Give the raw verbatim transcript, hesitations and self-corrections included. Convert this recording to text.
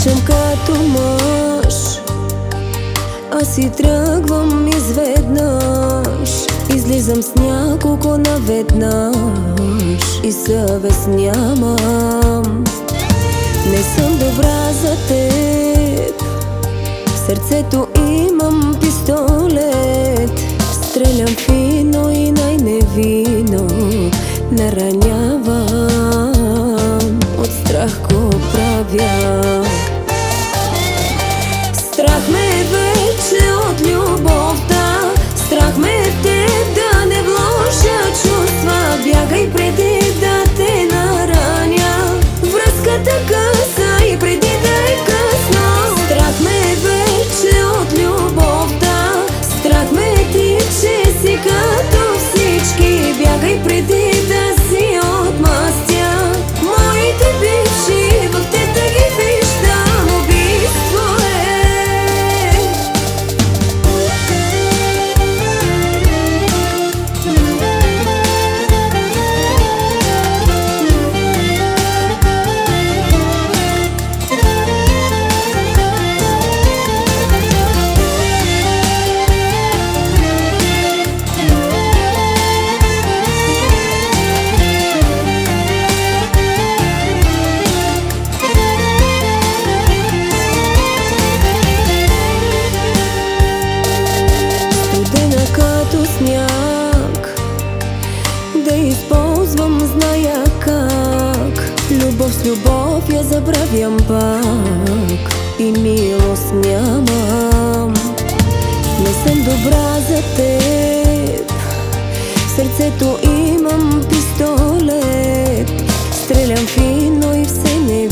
обичам като мъж, аз си тръгвам изведнъж. Излизам с няколко наведнъж и съвест нямам. Не съм добра за теб, в сърцето имам пистолет. Стрелям фино и най-невинно наранявам. От страх го правя. Страх ме вече от любовта, страх ме теб да не вложа чувства. Бягай преди да те нараня, връзката къса и преди да е късно. Страх ме вече от любовта, страх ме ти, че си като всички. Бягай преди да си отмъстя моите бивши, в те да ги виждам. Убийство е. Като сняг да използвам, зная как. Любов с любов я забравям пак и милост нямам. Не съм добра за теб, в сърцето имам пистолет. Стрелям фино и все не